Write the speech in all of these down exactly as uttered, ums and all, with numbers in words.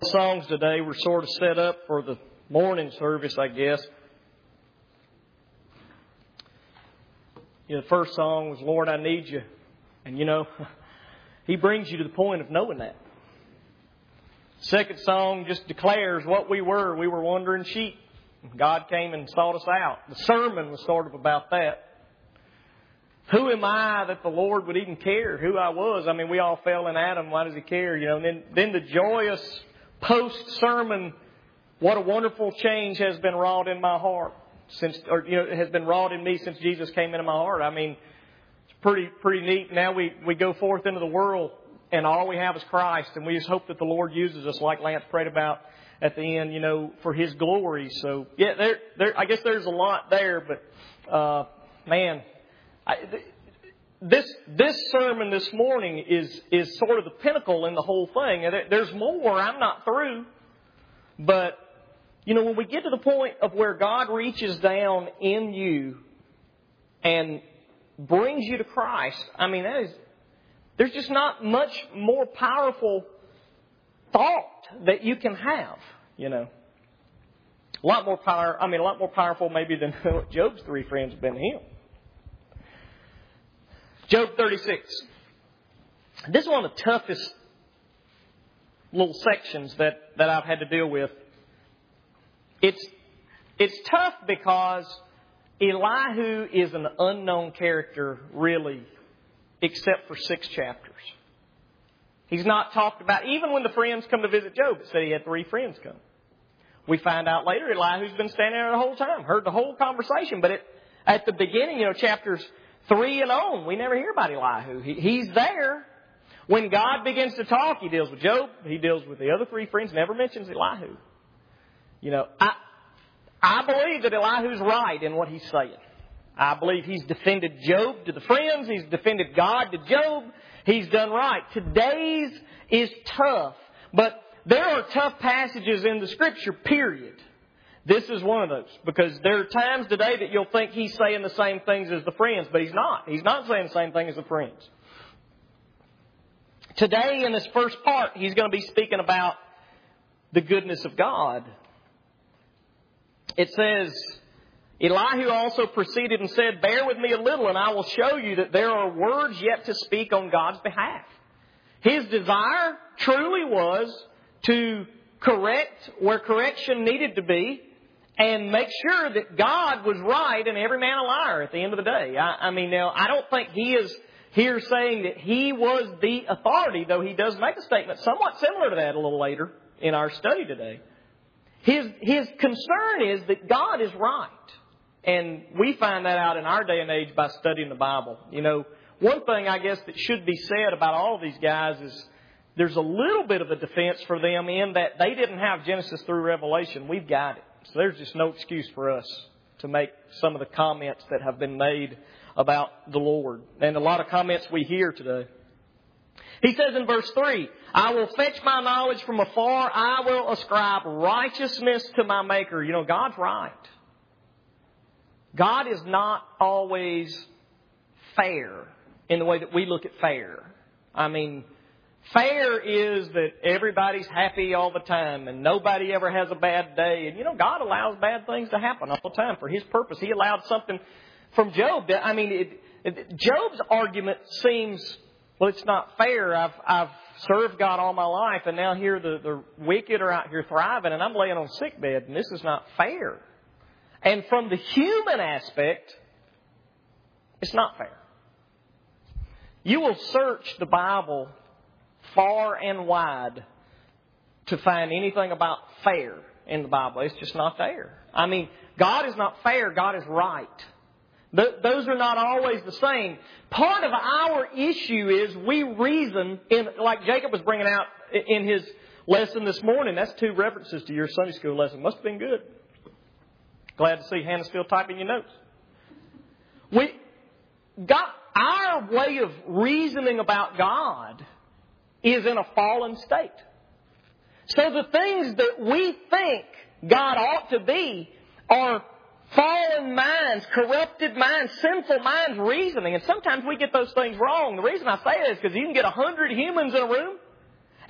Songs today were sort of set up for the morning service, I guess. You know, the first song was Lord, I Need You. And you know, He brings you to the point of knowing that. Second song just declares what we were. We were wandering sheep. God came and sought us out. The sermon was sort of about that. Who am I that the Lord would even care who I was? I mean, we all fell in Adam. Why does He care? You know, and then, then the joyous post-sermon, what a wonderful change has been wrought in my heart since, or you know, has been wrought in me since Jesus came into my heart. I mean, it's pretty pretty neat. Now we, we go forth into the world and all we have is Christ, and we just hope that the Lord uses us like Lance prayed about at the end, you know, for His glory. So yeah, there there I guess there's a lot there, but uh, man, I, This this sermon this morning is is sort of the pinnacle in the whole thing. And there's more. I'm not through. But, you know, when we get to the point of where God reaches down in you and brings you to Christ, I mean, that is, there's just not much more powerful thought that you can have, you know. A lot more power, I mean, a lot more powerful maybe than what Job's three friends have been to him. Job thirty-six. This is one of the toughest little sections that, that I've had to deal with. It's, it's tough because Elihu is an unknown character, really, except for six chapters. He's not talked about. Even when the friends come to visit Job, it said he had three friends come. We find out later Elihu's been standing there the whole time, heard the whole conversation. But it, at the beginning, you know, chapters three and on, we never hear about Elihu. He, he's there. When God begins to talk, He deals with Job. He deals with the other three friends. Never mentions Elihu. You know, I, I believe that Elihu's right in what he's saying. I believe he's defended Job to the friends. He's defended God to Job. He's done right. Today's is tough. But there are tough passages in the Scripture, period. This is one of those, because there are times today that you'll think he's saying the same things as the friends, but he's not. He's not saying the same thing as the friends. Today, in this first part, he's going to be speaking about the goodness of God. It says, Elihu also proceeded and said, "Bear with me a little, and I will show you that there are words yet to speak on God's behalf." His desire truly was to correct where correction needed to be, and make sure that God was right and every man a liar at the end of the day. I, I mean, now, I don't think he is here saying that he was the authority, though he does make a statement somewhat similar to that a little later in our study today. His, his concern is that God is right. And we find that out in our day and age by studying the Bible. You know, one thing I guess that should be said about all of these guys is there's a little bit of a defense for them in that they didn't have Genesis through Revelation. We've got it. So there's just no excuse for us to make some of the comments that have been made about the Lord. And a lot of comments we hear today. He says in verse three, "I will fetch my knowledge from afar. I will ascribe righteousness to my Maker." You know, God's right. God is not always fair in the way that we look at fair. I mean, fair is that everybody's happy all the time and nobody ever has a bad day. And, you know, God allows bad things to happen all the time for His purpose. He allowed something from Job that, I mean, it, it, Job's argument seems, well, it's not fair. I've, I've served God all my life, and now here the, the wicked are out here thriving, and I'm laying on a sick bed, and this is not fair. And from the human aspect, it's not fair. You will search the Bible far and wide to find anything about fair in the Bible. It's just not there. I mean, God is not fair. God is right. Th- those are not always the same. Part of our issue is we reason, in, like Jacob was bringing out in his lesson this morning. That's two references to your Sunday school lesson. Must have been good. Glad to see Hannah still typing your notes. We got our way of reasoning about God is in a fallen state. So the things that we think God ought to be are fallen minds, corrupted minds, sinful minds reasoning. And sometimes we get those things wrong. The reason I say that is because you can get a hundred humans in a room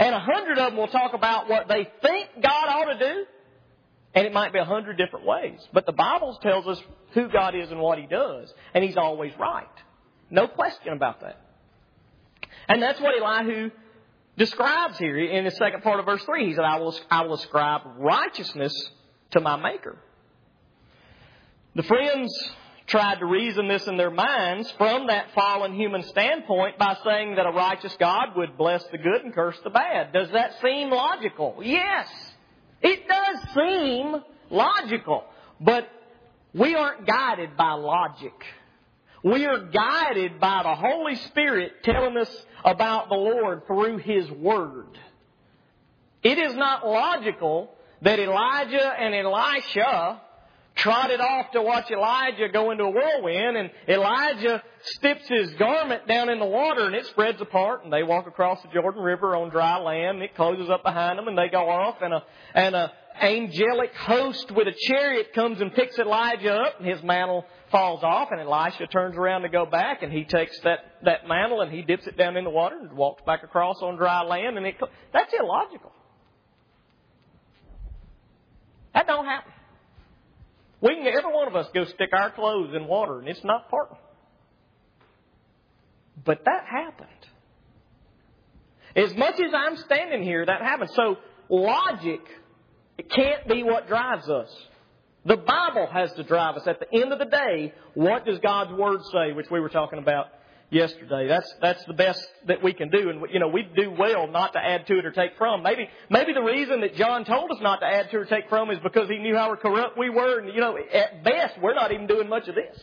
And a hundred of them will talk about what they think God ought to do. And it might be a hundred different ways. But the Bible tells us who God is and what He does. And He's always right. No question about that. And that's what Elihu describes here in the second part of verse three. He said, I will, I will ascribe righteousness to my Maker. The friends tried to reason this in their minds from that fallen human standpoint by saying that a righteous God would bless the good and curse the bad. Does that seem logical? Yes, it does seem logical. But we aren't guided by logic. We are guided by the Holy Spirit telling us about the Lord through His Word. It is not logical that Elijah and Elisha trotted off to watch Elijah go into a whirlwind, and Elijah steps his garment down in the water and it spreads apart, and they walk across the Jordan River on dry land, and it closes up behind them, and they go off, and a, and a angelic host with a chariot comes and picks Elijah up, and his mantle falls off, and Elisha turns around to go back, and he takes that, that mantle and he dips it down in the water and walks back across on dry land, and it, that's illogical. That don't happen. We can, every one of us, go stick our clothes in water, and it's not parting. But that happened. As much as I'm standing here, that happened. So logic, it can't be what drives us. The Bible has to drive us. At the end of the day, what does God's Word say, which we were talking about yesterday? That's that's the best that we can do. And, you know, we do well not to add to it or take from. Maybe maybe the reason that John told us not to add to or take from is because he knew how corrupt we were. And, you know, at best, we're not even doing much of this.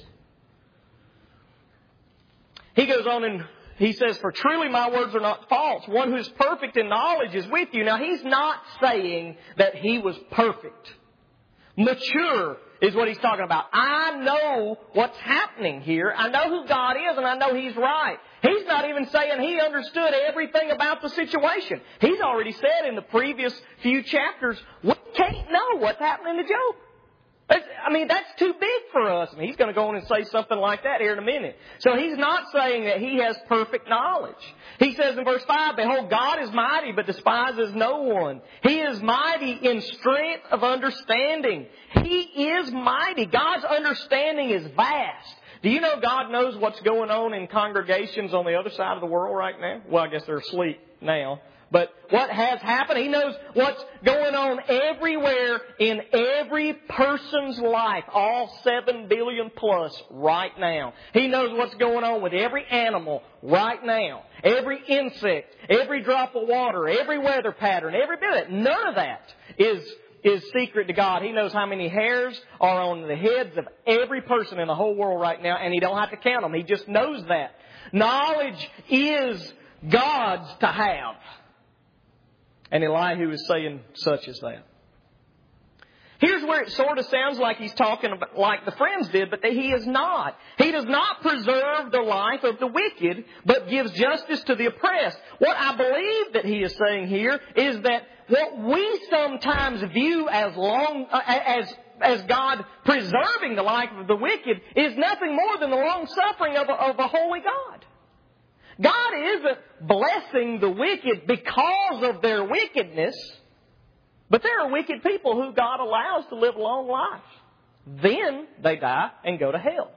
He goes on and he says, for truly my words are not false. One who is perfect in knowledge is with you. Now, he's not saying that he was perfect. Mature is what he's talking about. I know what's happening here. I know who God is, and I know He's right. He's not even saying He understood everything about the situation. He's already said in the previous few chapters, we can't know what's happening to Job. I mean, that's too big for us. And he's going to go on and say something like that here in a minute. So he's not saying that he has perfect knowledge. He says in verse five, behold, God is mighty, but despises no one. He is mighty in strength of understanding. He is mighty. God's understanding is vast. Do you know God knows what's going on in congregations on the other side of the world right now? Well, I guess they're asleep now. But what has happened, He knows what's going on everywhere in every person's life, all seven billion plus right now. He knows what's going on with every animal right now, every insect, every drop of water, every weather pattern, every bit of it. None of that is, is secret to God. He knows how many hairs are on the heads of every person in the whole world right now, and He don't have to count them. He just knows that. Knowledge is God's to have. And Elihu is saying such as that. Here's where it sort of sounds like he's talking about like the friends did, but he is not. He does not preserve the life of the wicked, but gives justice to the oppressed. What I believe that he is saying here is that what we sometimes view as long uh, as as God preserving the life of the wicked is nothing more than the long suffering of a, of a holy God. God isn't blessing the wicked because of their wickedness, but there are wicked people who God allows to live long lives. Then they die and go to hell.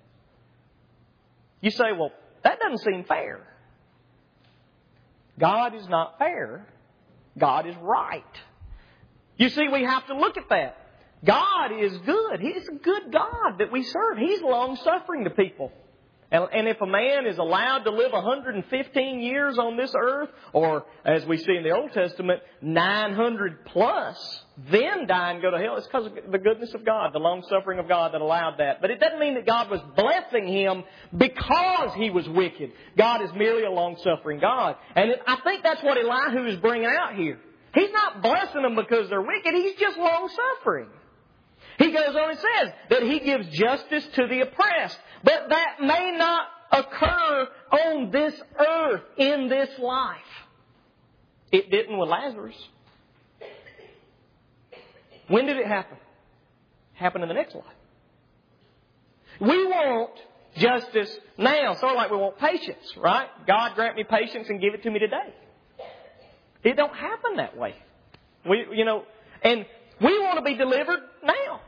You say, well, that doesn't seem fair. God is not fair. God is right. You see, we have to look at that. God is good. He's a good God that we serve. He's long-suffering to people. And, and if a man is allowed to live one hundred fifteen years on this earth, or as we see in the Old Testament, nine hundred plus, then die and go to hell, it's because of the goodness of God, the long-suffering of God that allowed that. But it doesn't mean that God was blessing him because he was wicked. God is merely a long-suffering God. And I think that's what Elihu is bringing out here. He's not blessing them because they're wicked. He's just long-suffering. He goes on and says that He gives justice to the oppressed. But that may not occur on this earth in this life. It didn't with Lazarus. When did it happen? It happened in the next life. We want justice now. Sort of like we want patience, right? God grant me patience and give it to me today. It don't happen that way. We, you know, and we want to be delivered now.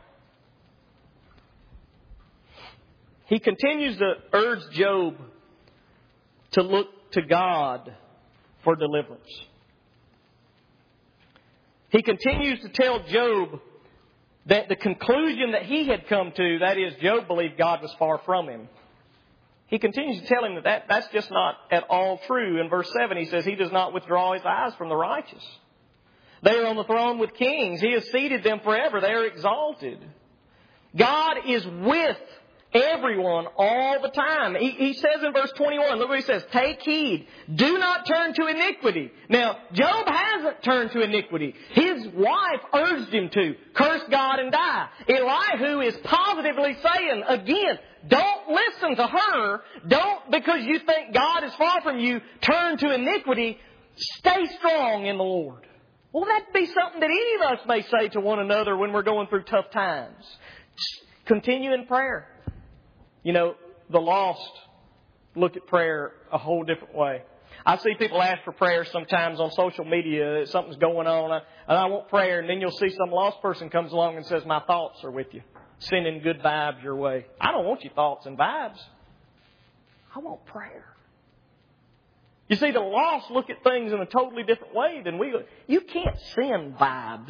He continues to urge Job to look to God for deliverance. He continues to tell Job that the conclusion that he had come to, that is, Job believed God was far from him. He continues to tell him that, that that's just not at all true. In verse seven, he says, He does not withdraw His eyes from the righteous. They are on the throne with kings. He has seated them forever. They are exalted. God is with everyone all the time. He, he says in verse twenty-one, look what he says, take heed. Do not turn to iniquity. Now, Job hasn't turned to iniquity. His wife urged him to. Curse God and die. Elihu is positively saying, again, don't listen to her. Don't, because you think God is far from you, turn to iniquity. Stay strong in the Lord. Well, that'd be something that any of us may say to one another when we're going through tough times. Continue in prayer. You know, the lost look at prayer a whole different way. I see people ask for prayer sometimes on social media. Something's going on, and I want prayer. And then you'll see some lost person comes along and says, my thoughts are with you. Sending good vibes your way. I don't want your thoughts and vibes. I want prayer. You see, the lost look at things in a totally different way than we look. You can't send vibes.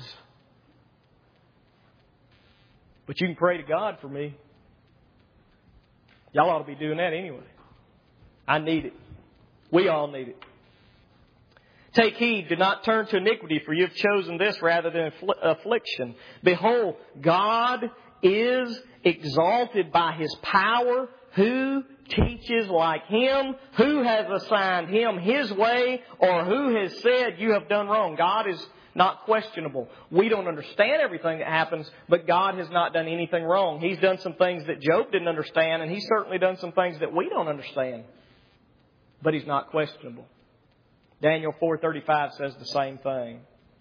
But you can pray to God for me. Y'all ought to be doing that anyway. I need it. We all need it. Take heed, do not turn to iniquity, for you have chosen this rather than affliction. Behold, God is exalted by His power. Who teaches like Him? Who has assigned Him His way? Or who has said you have done wrong? God is not questionable. We don't understand everything that happens, but God has not done anything wrong. He's done some things that Job didn't understand, and He's certainly done some things that we don't understand. But He's not questionable. Daniel four thirty-five says the same thing.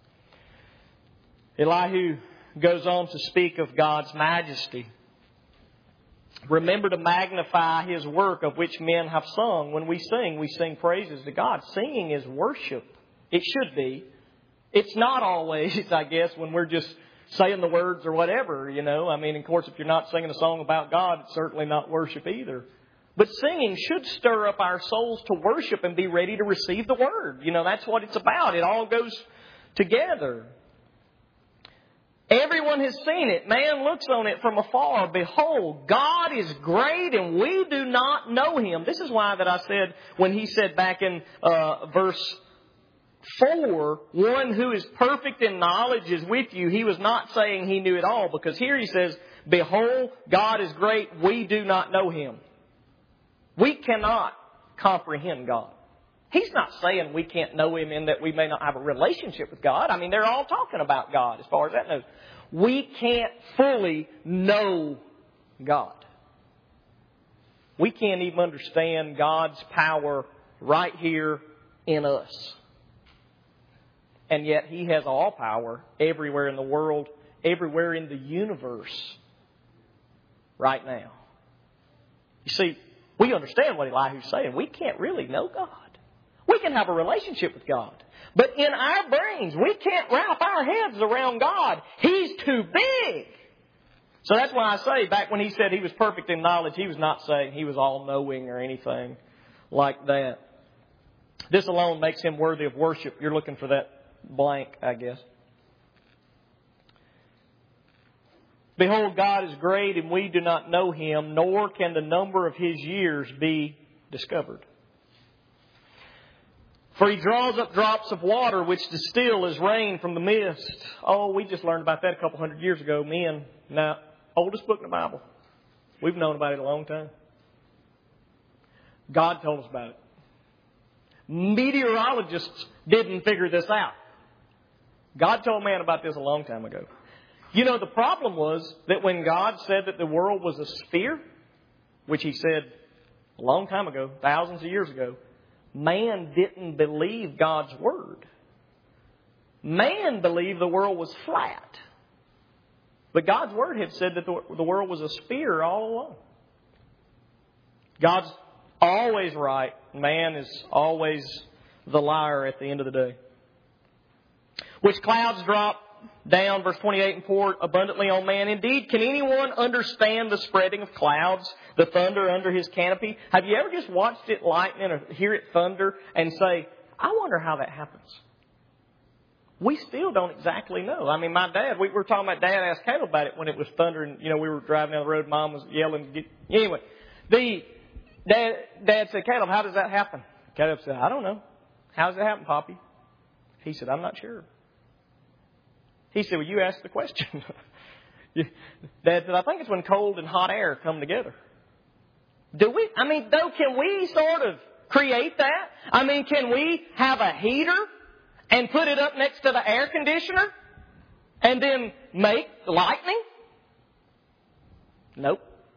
Elihu goes on to speak of God's majesty. Remember to magnify His work of which men have sung. When we sing, we sing praises to God. Singing is worship. It should be. It's not always, I guess, when we're just saying the words or whatever, you know. I mean, of course, if you're not singing a song about God, it's certainly not worship either. But singing should stir up our souls to worship and be ready to receive the Word. You know, that's what it's about. It all goes together. Everyone has seen it. Man looks on it from afar. Behold, God is great and we do not know Him. This is why that I said, when he said back in uh, verse four, one who is perfect in knowledge is with you. He was not saying He knew it all, because here he says, behold, God is great. We do not know Him. We cannot comprehend God. He's not saying we can't know Him in that we may not have a relationship with God. I mean, they're all talking about God as far as that knows. We can't fully know God. We can't even understand God's power right here in us. And yet He has all power everywhere in the world, everywhere in the universe right now. You see, we understand what Elihu's saying. We can't really know God. We can have a relationship with God. But in our brains, we can't wrap our heads around God. He's too big. So that's why I say, back when he said He was perfect in knowledge, he was not saying He was all-knowing or anything like that. This alone makes Him worthy of worship. You're looking for that blank, I guess. Behold, God is great and we do not know Him, nor can the number of His years be discovered. For He draws up drops of water which distill as rain from the mist. Oh, we just learned about that a couple hundred years ago. Men, now, oldest book in the Bible. We've known about it a long time. God told us about it. Meteorologists didn't figure this out. God told man about this a long time ago. You know, the problem was that when God said that the world was a sphere, which He said a long time ago, thousands of years ago, man didn't believe God's Word. Man believed the world was flat. But God's Word had said that the, the world was a sphere all along. God's always right. Man is always the liar at the end of the day. which clouds drop down, verse twenty-eight, and pour abundantly on man. Indeed, can anyone understand the spreading of clouds, the thunder under his canopy? Have you ever just watched it lightning or hear it thunder and say, I wonder how that happens? We still don't exactly know. I mean, my dad, we were talking about, Dad asked Caleb about it when it was thundering. You know, we were driving down the road. Mom was yelling. Anyway, the dad, dad said, Caleb, how does that happen? Caleb said, I don't know. How does it happen, Poppy? He said, I'm not sure. He said, well, you asked the question. Dad said, I think it's when cold and hot air come together. Do we? I mean, though, can we sort of create that? I mean, can we have a heater and put it up next to the air conditioner and then make lightning? Nope.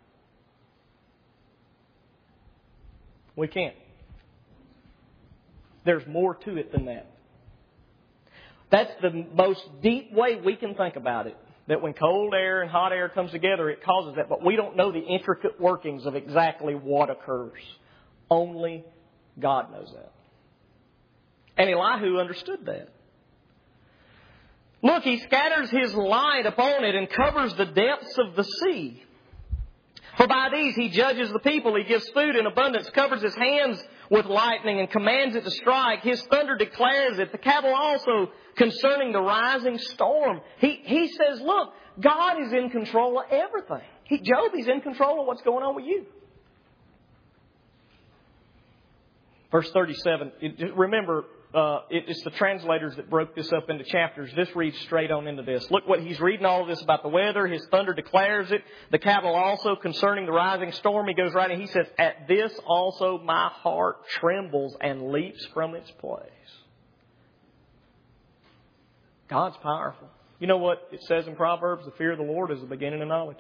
We can't. There's more to it than that. That's the most deep way we can think about it. That when cold air and hot air comes together, it causes that. But we don't know the intricate workings of exactly what occurs. Only God knows that. And Elihu understood that. Look, he scatters his light upon it and covers the depths of the sea. For by these he judges the people. He gives food in abundance, covers his hands with lightning, and commands it to strike. His thunder declares it. The cattle also concerning the rising storm. He, he says, look, God is in control of everything. He, Job, He's in control of what's going on with you. Verse thirty-seven, it, remember, uh, it, it's the translators that broke this up into chapters. This reads straight on into this. Look what he's reading all of this about the weather. His thunder declares it. The cattle also concerning the rising storm. He goes right and he says, at this also my heart trembles and leaps from its place. God's powerful. You know what it says in Proverbs? The fear of the Lord is the beginning of knowledge.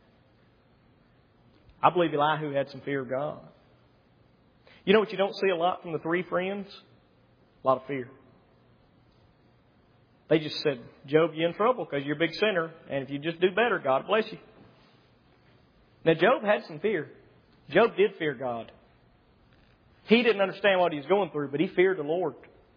I believe Elihu had some fear of God. You know what you don't see a lot from the three friends? A lot of fear. They just said, Job, you're in trouble because you're a big sinner. And if you just do better, God bless you. Now, Job had some fear. Job did fear God. He didn't understand what he was going through, but he feared the Lord.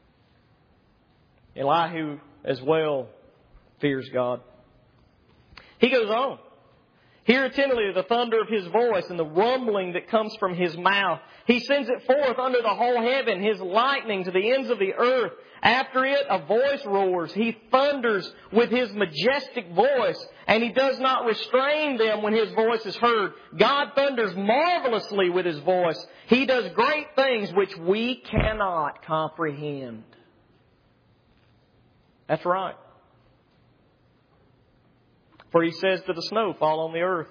Elihu as well fears God. He goes on. Hear attentively the thunder of His voice and the rumbling that comes from His mouth. He sends it forth under the whole heaven, His lightning to the ends of the earth. After it, a voice roars. He thunders with His majestic voice, and He does not restrain them when His voice is heard. God thunders marvelously with His voice. He does great things which we cannot comprehend. That's right. For He says to the snow, fall on the earth.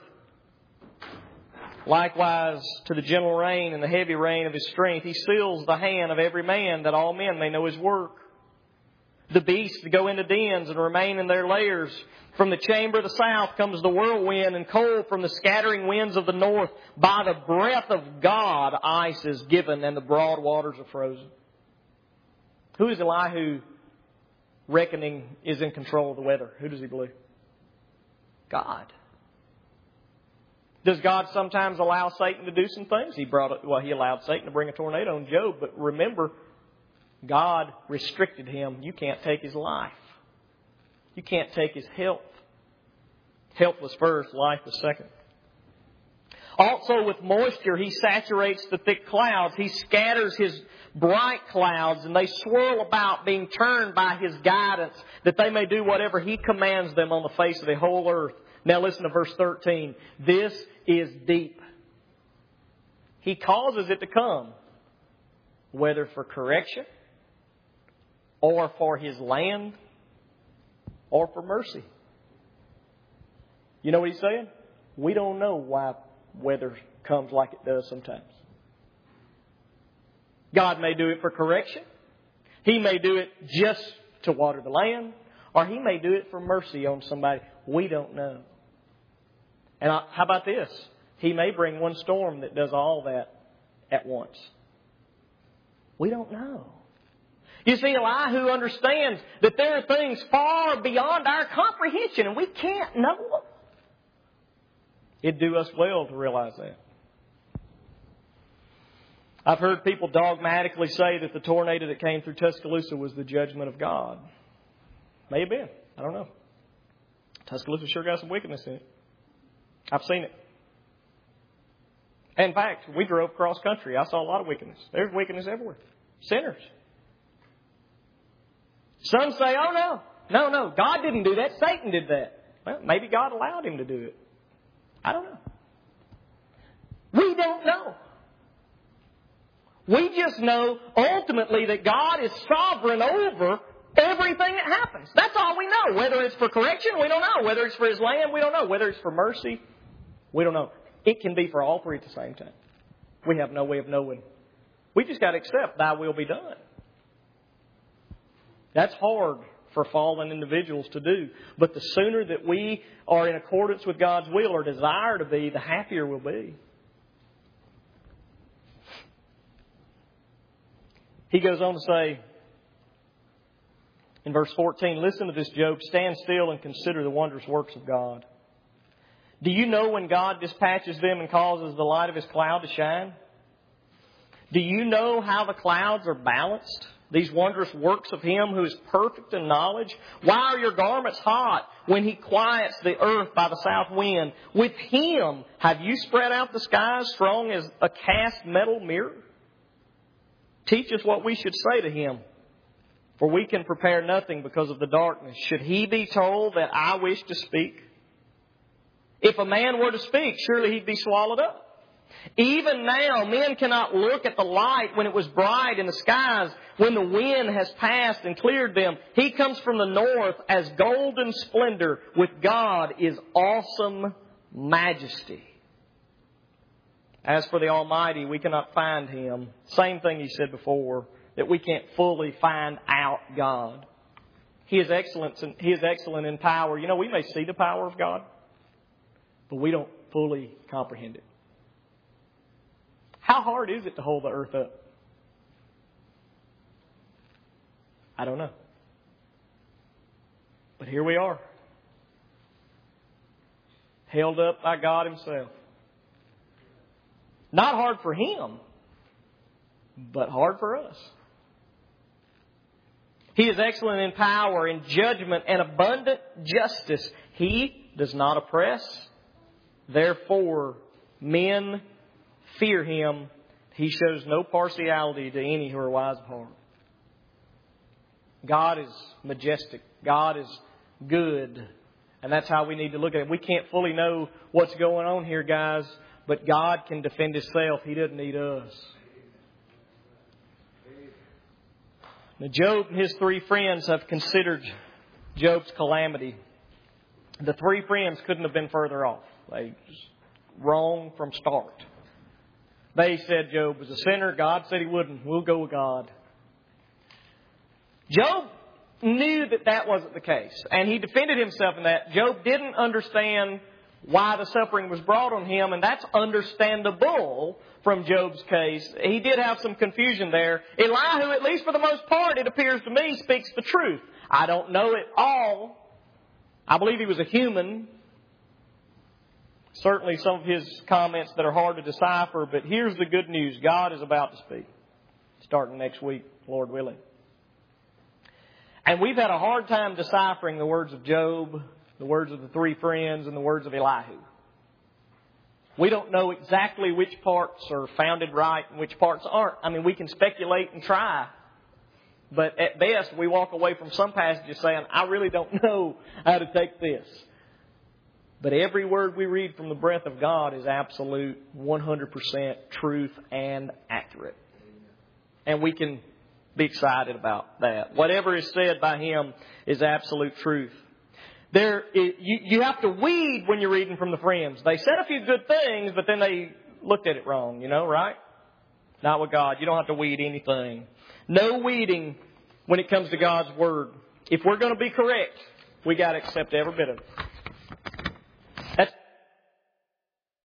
Likewise to the gentle rain and the heavy rain of His strength. He seals the hand of every man that all men may know his work. The beasts go into dens and remain in their lairs. From the chamber of the south comes the whirlwind and cold from the scattering winds of the north. By the breath of God ice is given and the broad waters are frozen. Who is Elihu reckoning is in control of the weather? Who does he believe? God. Does God sometimes allow Satan to do some things? He brought, well, He allowed Satan to bring a tornado on Job, but remember, God restricted him. You can't take his life. You can't take his health. Health was first, life was second. Also with moisture, He saturates the thick clouds. He scatters His bright clouds and they swirl about, being turned by His guidance, that they may do whatever He commands them on the face of the whole earth. Now listen to verse thirteen. This is deep. He causes it to come, whether for correction or for His land or for mercy. You know what He's saying? We don't know why weather comes like it does sometimes. God may do it for correction. He may do it just to water the land. Or He may do it for mercy on somebody. We don't know. And how about this? He may bring one storm that does all that at once. We don't know. You see, Elihu understands that there are things far beyond our comprehension and we can't know them. It'd do us well to realize that. I've heard people dogmatically say that the tornado that came through Tuscaloosa was the judgment of God. May have been. I don't know. Tuscaloosa sure got some wickedness in it. I've seen it. In fact, we drove cross country. I saw a lot of wickedness. There's wickedness everywhere. Sinners. Some say, oh no, no, no, God didn't do that. Satan did that. Well, maybe God allowed him to do it. I don't know. We don't know. We just know ultimately that God is sovereign over everything that happens. That's all we know. Whether it's for correction, we don't know. Whether it's for His land, we don't know. Whether it's for mercy, we don't know. It can be for all three at the same time. We have no way of knowing. We just got to accept Thy will be done. That's hard for fallen individuals to do. But the sooner that we are in accordance with God's will or desire to be, the happier we'll be. He goes on to say in verse fourteen, listen to this, Job. Stand still and consider the wondrous works of God. Do you know when God dispatches them and causes the light of His cloud to shine? Do you know how the clouds are balanced? These wondrous works of Him who is perfect in knowledge. Why are your garments hot when He quiets the earth by the south wind? With Him have you spread out the skies strong as a cast metal mirror? Teach us what we should say to Him, for we can prepare nothing because of the darkness. Should He be told that I wish to speak? If a man were to speak, surely he'd be swallowed up. Even now, men cannot look at the light when it was bright in the skies, when the wind has passed and cleared them. He comes from the north as golden splendor. With God is awesome majesty. As for the Almighty, we cannot find Him. Same thing He said before, that we can't fully find out God. He is excellent. He is excellent in power. You know, we may see the power of God, but we don't fully comprehend it. How hard is it to hold the earth up? I don't know. But here we are. Held up by God Himself. Not hard for Him, but hard for us. He is excellent in power, in judgment, and abundant justice. He does not oppress. Therefore, men fear Him. He shows no partiality to any who are wise of heart. God is majestic. God is good. And that's how we need to look at it. We can't fully know what's going on here, guys. But God can defend Himself. He doesn't need us. Now, Job and his three friends have considered Job's calamity. The three friends couldn't have been further off. They just wrong from start. They said Job was a sinner. God said he wouldn't. We'll go with God. Job knew that that wasn't the case. And he defended himself in that. Job didn't understand why the suffering was brought on him. And that's understandable from Job's case. He did have some confusion there. Elihu, at least for the most part, it appears to me, speaks the truth. I don't know it all. I believe he was a human. Certainly some of his comments that are hard to decipher. But here's the good news. God is about to speak. Starting next week, Lord willing. And we've had a hard time deciphering the words of Job, the words of the three friends, and the words of Elihu. We don't know exactly which parts are founded right and which parts aren't. I mean, we can speculate and try. But at best, we walk away from some passages saying, I really don't know how to take this. But every word we read from the breath of God is absolute, one hundred percent truth and accurate. And we can be excited about that. Whatever is said by Him is absolute truth. There, you, you have to weed when you're reading from the friends. They said a few good things, but then they looked at it wrong, you know, right? Not with God. You don't have to weed anything. No weeding when it comes to God's Word. If we're going to be correct, we got to accept every bit of it.